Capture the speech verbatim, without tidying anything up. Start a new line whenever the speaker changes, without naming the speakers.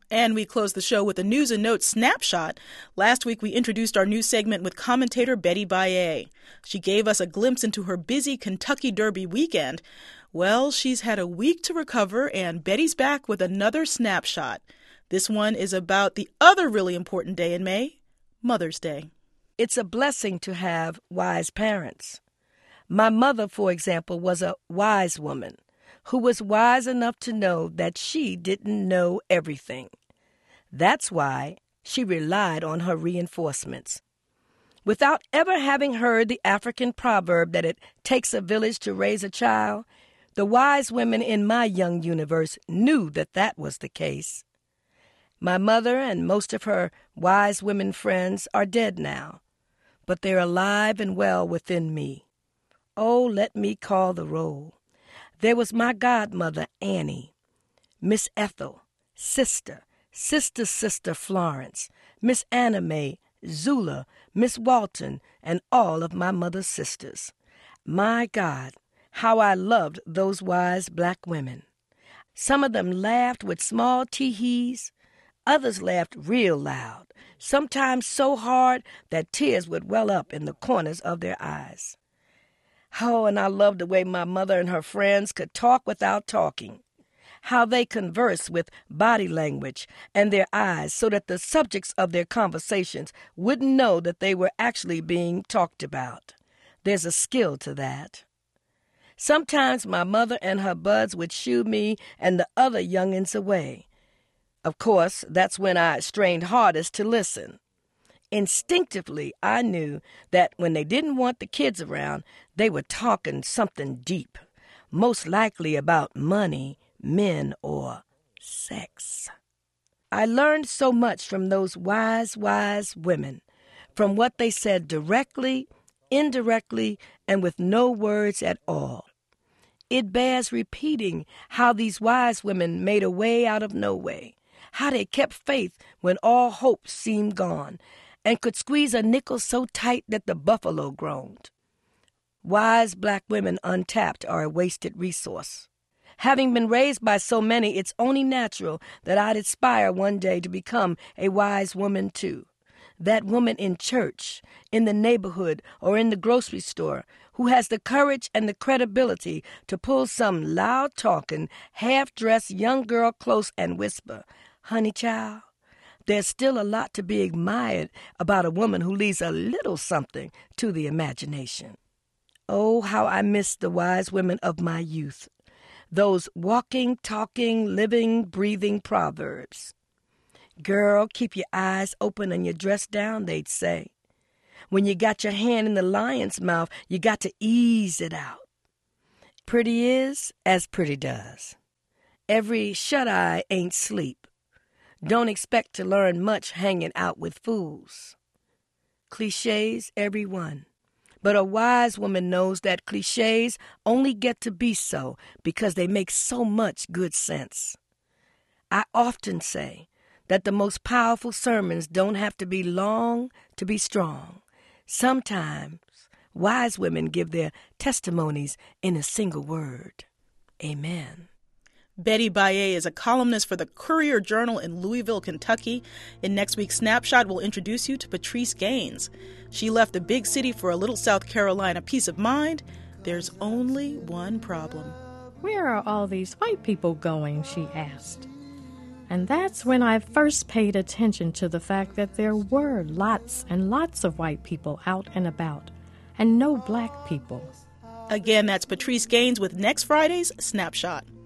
And we close the show with a News and Notes snapshot. Last week, we introduced our new segment with commentator Betty Baye. She gave us a glimpse into her busy Kentucky Derby weekend. Well, she's had a week to recover, and Betty's back with another snapshot. This one is about the other really important day in May, Mother's Day.
It's a blessing to have wise parents. My mother, for example, was a wise woman who was wise enough to know that she didn't know everything. That's why she relied on her reinforcements. Without ever having heard the African proverb that it takes a village to raise a child, the wise women in my young universe knew that that was the case. My mother and most of her wise women friends are dead now, but they're alive and well within me. Oh, let me call the roll. There was my godmother, Annie, Miss Ethel, sister, sister, sister Florence, Miss Anna Mae, Zula, Miss Walton, and all of my mother's sisters. My God, how I loved those wise black women. Some of them laughed with small tee-hees. Others laughed real loud, sometimes so hard that tears would well up in the corners of their eyes. Oh, and I loved the way my mother and her friends could talk without talking. How they conversed with body language and their eyes so that the subjects of their conversations wouldn't know that they were actually being talked about. There's a skill to that. Sometimes my mother and her buds would shoo me and the other young'uns away. Of course, that's when I strained hardest to listen. Instinctively, I knew that when they didn't want the kids around, they were talking something deep, most likely about money, men, or sex. I learned so much from those wise, wise women, from what they said directly, indirectly, and with no words at all. It bears repeating how these wise women made a way out of no way, how they kept faith when all hope seemed gone, and could squeeze a nickel so tight that the buffalo groaned. Wise black women untapped are a wasted resource. Having been raised by so many, it's only natural that I'd aspire one day to become a wise woman too. That woman in church, in the neighborhood, or in the grocery store who has the courage and the credibility to pull some loud-talking, half-dressed young girl close and whisper, "Honey child, there's still a lot to be admired about a woman who leaves a little something to the imagination." Oh, how I miss the wise women of my youth, those walking, talking, living, breathing proverbs. "Girl, keep your eyes open and your dress down," they'd say. "When you got your hand in the lion's mouth, you got to ease it out." Pretty is as pretty does. Every shut-eye ain't sleep. Don't expect to learn much hanging out with fools. Clichés, every one. But a wise woman knows that clichés only get to be so because they make so much good sense. I often say that the most powerful sermons don't have to be long to be strong. Sometimes wise women give their testimonies in a single word. Amen.
Betty Baye is a columnist for the Courier-Journal in Louisville, Kentucky. In next week's Snapshot, we'll introduce you to Patrice Gaines. She left the big city for a little South Carolina peace of mind. There's only one problem.
"Where are all these white people going?" she asked. And that's when I first paid attention to the fact that there were lots and lots of white people out and about, and no black people.
Again, that's Patrice Gaines with next Friday's Snapshot.